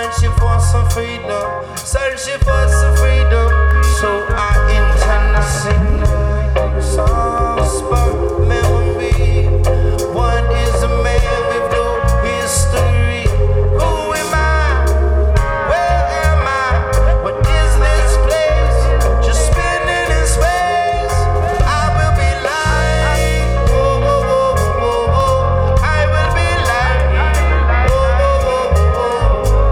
searching for some freedom, searching for some freedom. So I intend to sing the song.